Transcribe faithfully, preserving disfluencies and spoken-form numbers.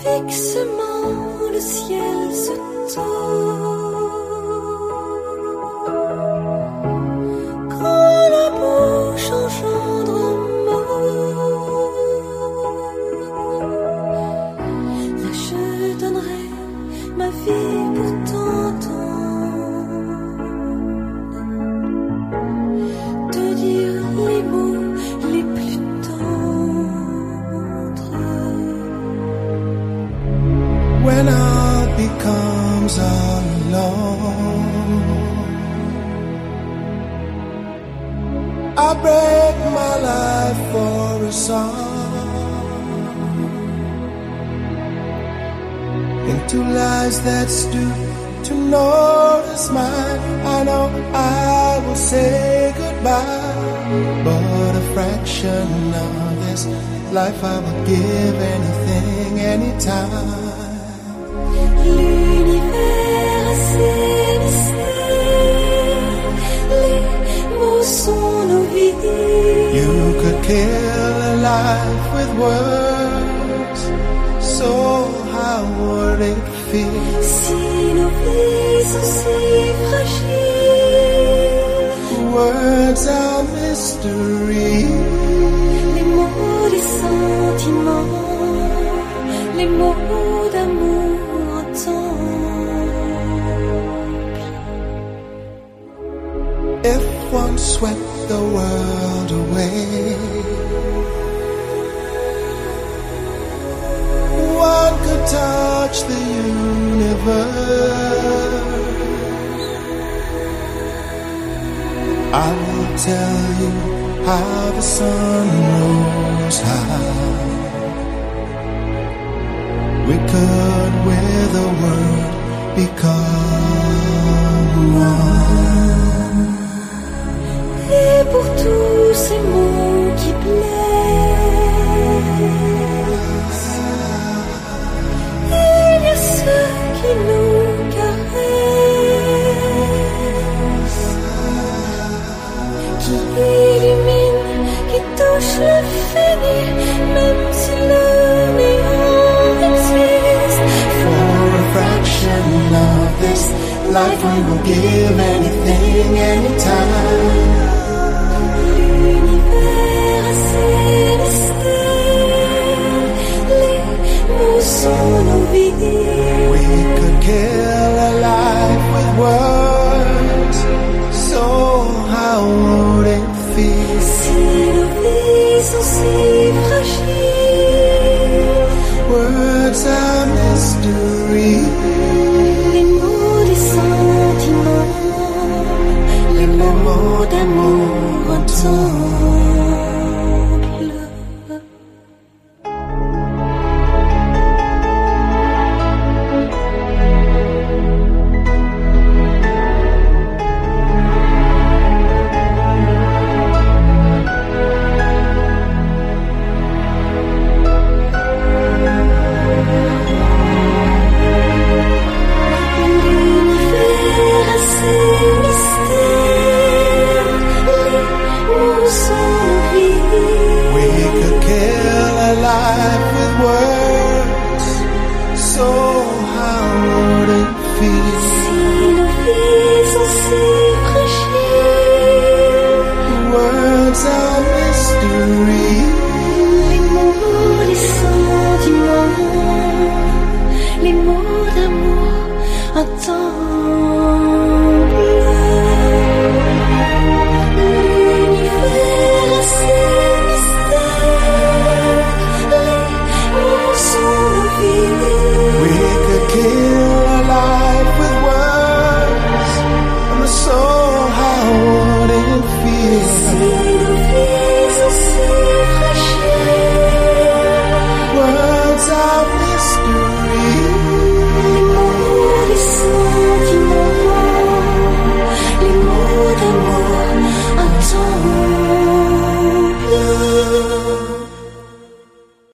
fixement le ciel se tord. Quand la bouche engendre un mot, là je donnerai ma vie pour t'entendre, te dire les mots les plus tendres. When all becomes all alone, I break my life for a song, into lies that stoop to notice mine. I know I will say goodbye, but a fraction of this life I will give anything, anytime. L'univers a ses mystères, les mots sont nos vies. You could kill a life with words, so how would it feel? Si nos vies sont si fragiles, Words are mystery. les mots des sentiments, les mots d'amour en temple. If one swept the world away, one could touch the universe. I will tell you how the sun rose high. We could with a word become one. Et pour tous ces mots qui blessent, il y a ceux qui nous caressent, qui illuminent, qui touchent l'infini, même si le néant existe. For a fraction of this life we will give anything, anytime. L'univers a ses mystères, les mots sont nos vies. We could kill a life with words, so how would it feel? Si nos vies sont si fragiles, Words are mystery. les mots des sentiments, les mots d'amour en temple. L'univers a ses mystères, les mots sont nos vies. We could kill a life with words, so how would it feel? Si nos vies sont si fragiles, Words are mystery. les mots des sentiments, les mots d'amour en temple. L'univers a ses mystères, les mots sont nos vies. We could kill a life with words, and so how would it feel?